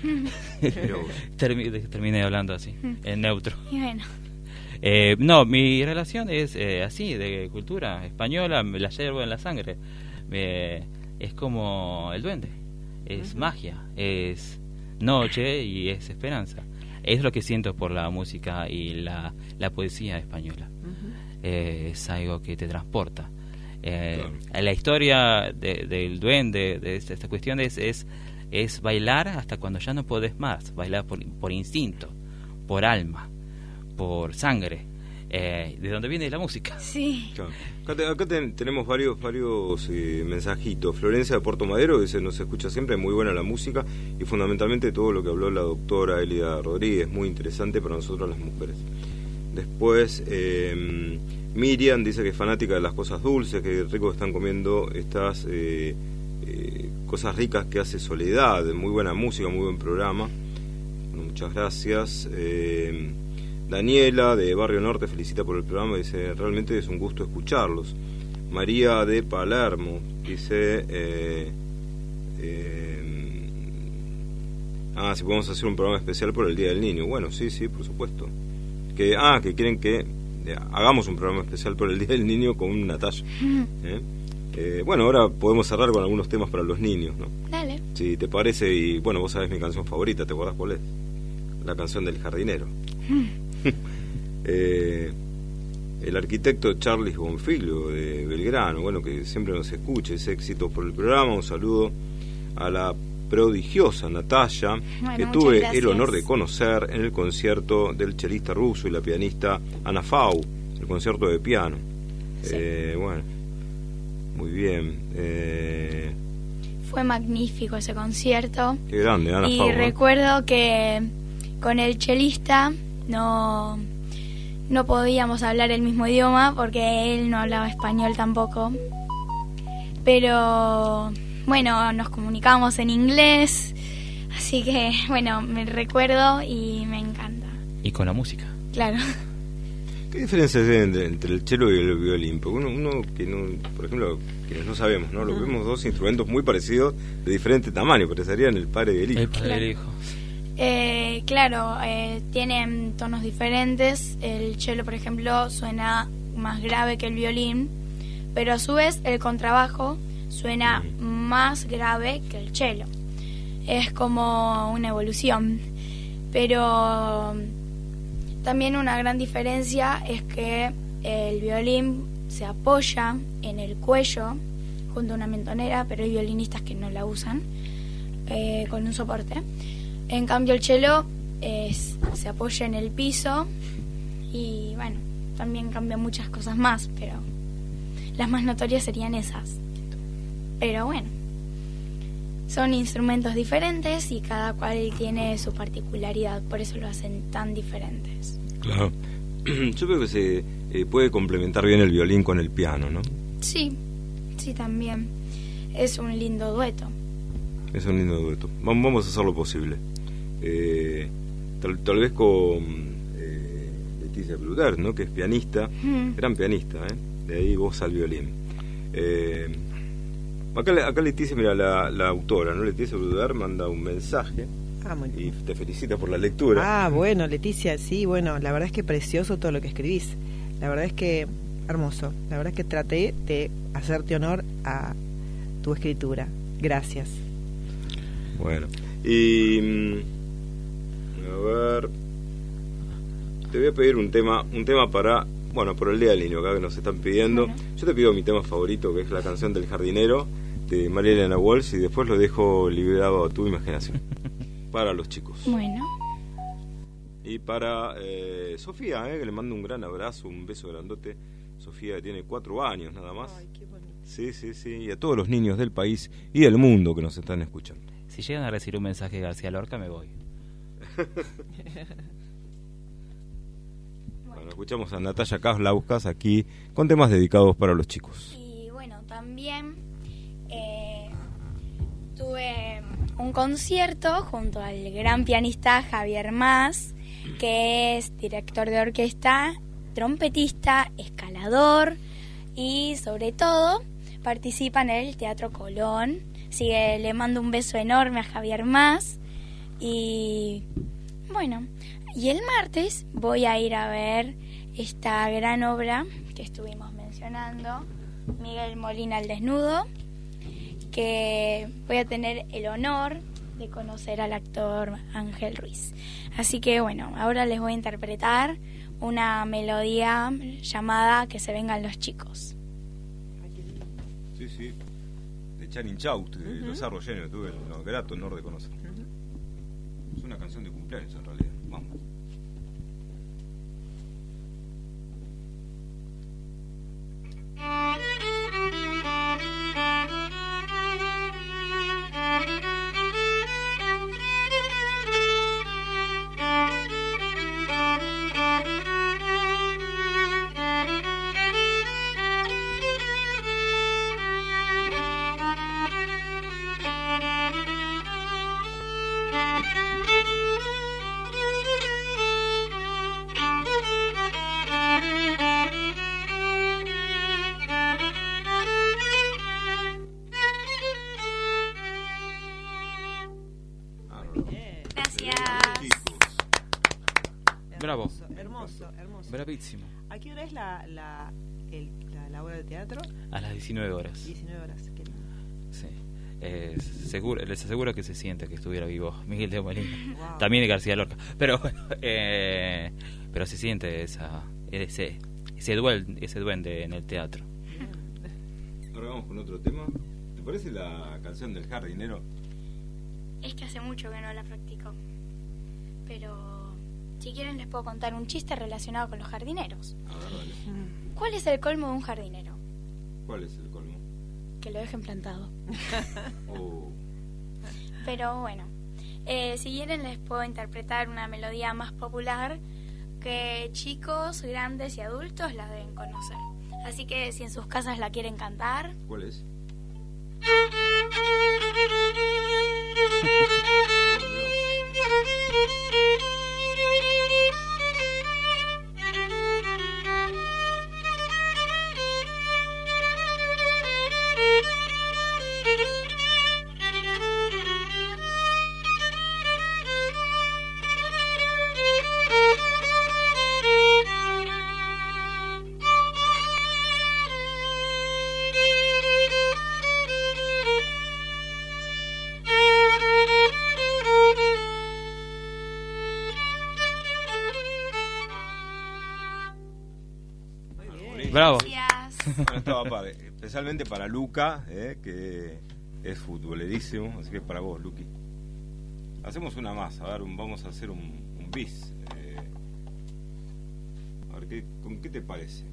Termi- terminé hablando así, en neutro. Y bueno, Eh, no, mi relación es eh, así, de cultura española, me la llevo en la sangre. Me- es como el duende, es magia, es noche y es esperanza. Es lo que siento por la música y la, la poesía española. Eh, es algo que te transporta. Eh, La historia de- del duende, de esta, esta cuestión es, es, es bailar hasta cuando ya no podés más, bailar por, por instinto, por alma, por sangre, eh, de donde viene la música. sí. Claro. Acá, te- acá ten- tenemos varios varios eh, mensajitos. Florencia de Puerto Madero dice: nos escucha siempre, muy buena la música y fundamentalmente todo lo que habló la doctora Elida Rodríguez, muy interesante para nosotros las mujeres. Después eh, Miriam dice que es fanática de las cosas dulces, que rico que están comiendo estas eh, eh, cosas ricas que hace Soledad, muy buena música, muy buen programa. Bueno, muchas gracias. Eh, Daniela de Barrio Norte felicita por el programa, dice realmente es un gusto escucharlos. María de Palermo dice eh, eh, ah, si podemos hacer un programa especial por el Día del Niño. Bueno, sí, sí, por supuesto. Que ah, que quieren que eh, hagamos un programa especial por el Día del Niño con Natalia. ¿Eh? Eh, bueno, ahora podemos cerrar con algunos temas para los niños, ¿no? Dale. Si te parece, y bueno, vos sabés mi canción favorita, ¿te acordás cuál es? La canción del jardinero. eh, el arquitecto Charles Bonfiglio de Belgrano, bueno, que siempre nos escucha, ese éxito por el programa. Un saludo a la prodigiosa Natalia, Bueno, que muchas tuve gracias. el honor de conocer en el concierto del chelista ruso y la pianista Ana Fau, el concierto de piano. Sí. Eh, bueno, muy bien. Eh, Fue magnífico ese concierto. qué grande, Ana Y Fau. ¿eh? recuerdo que con el chelista no, no podíamos hablar el mismo idioma porque él no hablaba español tampoco. Pero bueno, nos comunicamos en inglés. Así que bueno, me recuerdo y me encanta. Y con la música. Claro. ¿Qué diferencia hay entre, entre el cello y el violín? Porque uno, uno que no, por ejemplo, quienes no sabemos, ¿no? Lo vemos dos instrumentos muy parecidos, de diferente tamaño, parecerían el padre y el hijo. El padre y el hijo. Eh, claro, eh, tienen tonos diferentes. El cello, por ejemplo, suena más grave que el violín, pero a su vez el contrabajo suena mm. más grave que el cello. Es como una evolución. Pero también una gran diferencia es que el violín se apoya en el cuello junto a una mentonera, pero hay violinistas que no la usan eh, con un soporte. En cambio el cello es, se apoya en el piso y bueno, también cambian muchas cosas más, pero las más notorias serían esas. Pero bueno, son instrumentos diferentes y cada cual tiene su particularidad, por eso lo hacen tan diferentes. Claro. Yo creo que se eh, puede complementar bien el violín con el piano, ¿no? Sí, sí también. Es un lindo dueto. Es un lindo dueto. Vamos, vamos a hacer lo posible. Eh, tal, tal vez con eh, Leticia Plutar, ¿no? Que es pianista, mm. gran pianista, ¿eh? De ahí vos al violín. Eh, acá, acá Leticia, mira, la, la autora, ¿no? Leticia Plutar manda un mensaje. Ah, muy y te felicita por la lectura. Ah, bueno, Leticia, sí, bueno, la verdad es que precioso todo lo que escribís. La verdad es que hermoso. La verdad es que traté de hacerte honor a tu escritura. Gracias. Bueno, y a ver, te voy a pedir un tema, un tema para, bueno, por el Día del Niño, acá que nos están pidiendo. Bueno. Yo te pido mi tema favorito, que es la canción del jardinero de María Elena Walsh, y después lo dejo liberado a tu imaginación. Para los chicos. Bueno. Y para eh, Sofía, eh, que le mando un gran abrazo, un beso grandote. Sofía tiene cuatro años nada más. Ay, qué bonito. Sí, sí, sí. Y a todos los niños del país y del mundo que nos están escuchando. Si llegan a recibir un mensaje de García Lorca, me voy. Bueno, escuchamos a Natalia Kaslauskas aquí con temas dedicados para los chicos. Y bueno, también eh, tuve un concierto junto al gran pianista Javier Mas, que es director de orquesta, trompetista, escalador y sobre todo participa en el Teatro Colón. Así que le mando un beso enorme a Javier Mas. Y bueno, y el martes voy a ir a ver esta gran obra que estuvimos mencionando, Miguel Molina al desnudo, que voy a tener el honor de conocer al actor Ángel Ruiz. Así que bueno, ahora les voy a interpretar una melodía llamada Que se vengan los chicos. Sí, sí, de Channing Chaut, de uh-huh. Los Arroyeños, tuve el no, grato honor de conocer. Uh-huh. Es una canción de cumpleaños en realidad. Vamos. Bravo. Hermoso, hermoso. Bravísimo. ¿A qué hora es la, la, el, la, la obra de teatro? A las diecinueve horas. diecinueve horas, qué lindo. Sí. Eh, seguro, les aseguro que se siente que estuviera vivo Miguel de Molina. Wow. También de García Lorca. Pero bueno, eh, pero se siente esa, ese, ese, duel, ese duende en el teatro. Ahora vamos con otro tema. ¿Te parece la canción del jardinero? Es que hace mucho que no la practico. Pero si quieren les puedo contar un chiste relacionado con los jardineros. A ver, dale. ¿Cuál es el colmo de un jardinero? ¿Cuál es el colmo? Que lo dejen plantado. Oh. Pero bueno, eh, si quieren les puedo interpretar una melodía más popular que chicos, grandes y adultos la deben conocer. Así que si en sus casas la quieren cantar. ¿Cuál es? Bravo. Bueno, esto va para- especialmente para Luca, eh, que es futbolerísimo, así que para vos, Luqui. Hacemos una más, a ver, un- vamos a hacer un, un bis. eh. A ver, ¿qué, ¿con qué te parece?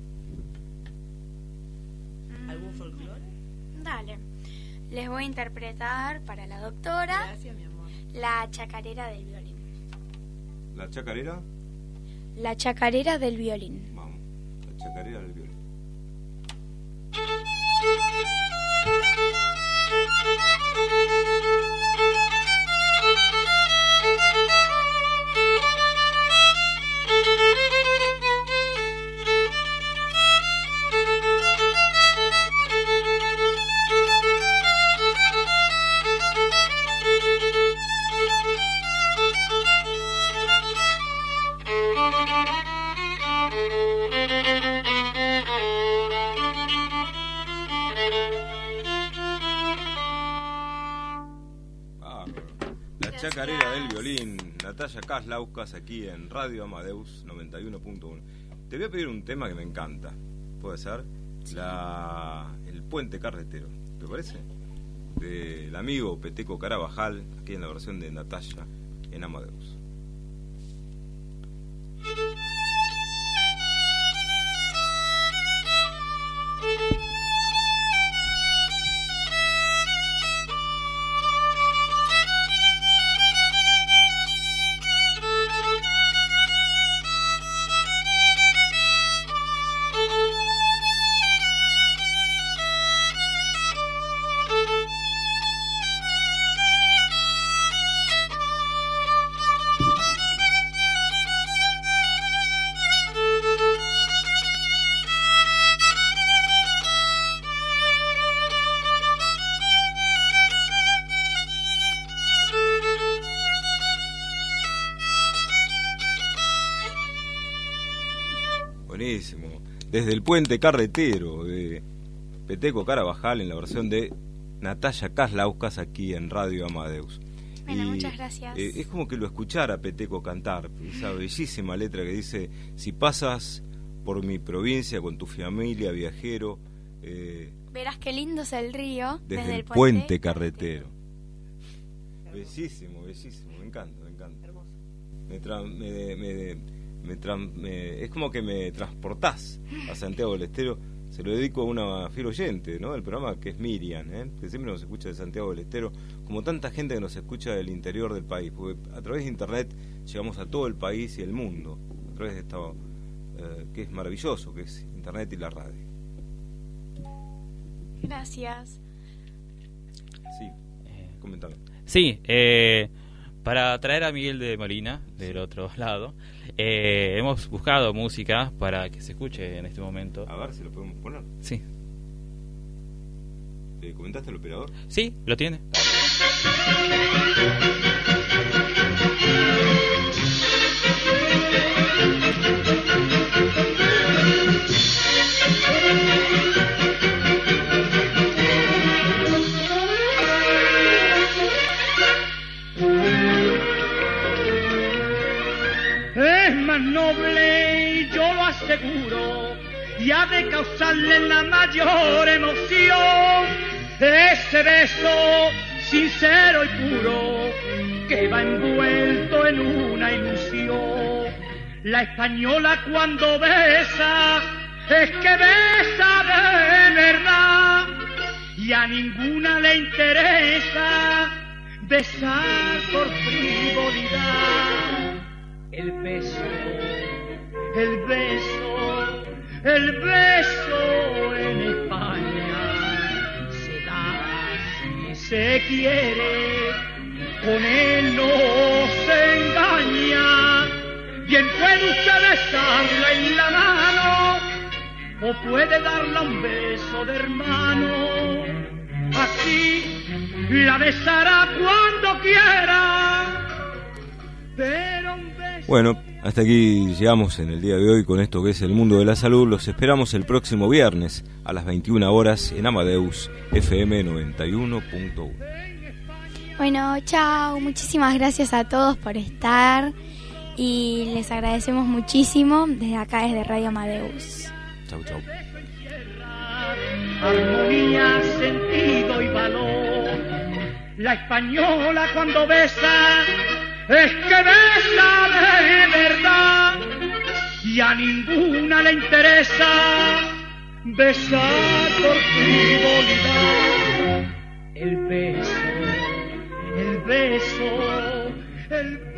¿Algún folclore? Dale. Les voy a interpretar para la doctora Gracias, mi amor. la chacarera del violín. ¿La chacarera? La chacarera del violín. Vamos, la chacarera del violín. La chacarera del violín, Natalia Kaslauskas, aquí en Radio Amadeus noventa y uno punto uno. Te voy a pedir un tema que me encanta, ¿puede ser? La, el Puente Carretero, ¿te parece? Del amigo Peteco Carabajal, aquí en la versión de Natalia en Amadeus. Buenísimo. Desde el Puente Carretero de Peteco Carabajal en la versión de Natalia Kaslauskas aquí en Radio Amadeus. Bueno, Y, muchas gracias. eh, es como que lo escuchara a Peteco cantar, esa bellísima letra que dice: si pasas por mi provincia con tu familia, viajero, eh, Verás qué lindo es el río desde, desde el el puente, puente. carretero. Bellísimo, bellísimo, me encanta, me encanta. Me tra- me- me- me tra- me- es como que me transportás a Santiago del Estero. Se lo dedico a una fiel oyente, ¿no?, del programa, que es Miriam, ¿eh?, que siempre nos escucha de Santiago del Estero, como tanta gente que nos escucha del interior del país, porque a través de internet llegamos a todo el país y el mundo, a través de esto eh, que es maravilloso, que es internet y la radio. Gracias. Sí, comentame. Sí, eh, para traer a Miguel de Molina, del otro lado, eh, hemos buscado música para que se escuche en este momento. A ver si lo podemos poner. Sí. ¿Le comentaste al operador? Sí, lo tiene. Es más noble, y yo lo aseguro, y ha de causarle la mayor emoción ese beso sincero y puro que va envuelto en una ilusión. La española cuando besa es que besa de verdad, y a ninguna le interesa besar por frivolidad. El beso, el beso, el beso en España se da si se quiere, con él no se engaña. Bien puede usted besarla en la mano, o puede darle un beso de hermano. Así la besará cuando quiera, pero un beso... Bueno, hasta aquí llegamos en el día de hoy con esto que es el mundo de la salud. Los esperamos el próximo viernes a las veintiuna horas en Amadeus F M noventa y uno punto uno. Bueno, chao. Muchísimas gracias a todos por estar y les agradecemos muchísimo desde acá, desde Radio Amadeus. Chau, chau. Armonía, sentido y valor. La española cuando besa es que besa de verdad y a ninguna le interesa besar por frivolidad. El beso, el beso, el beso.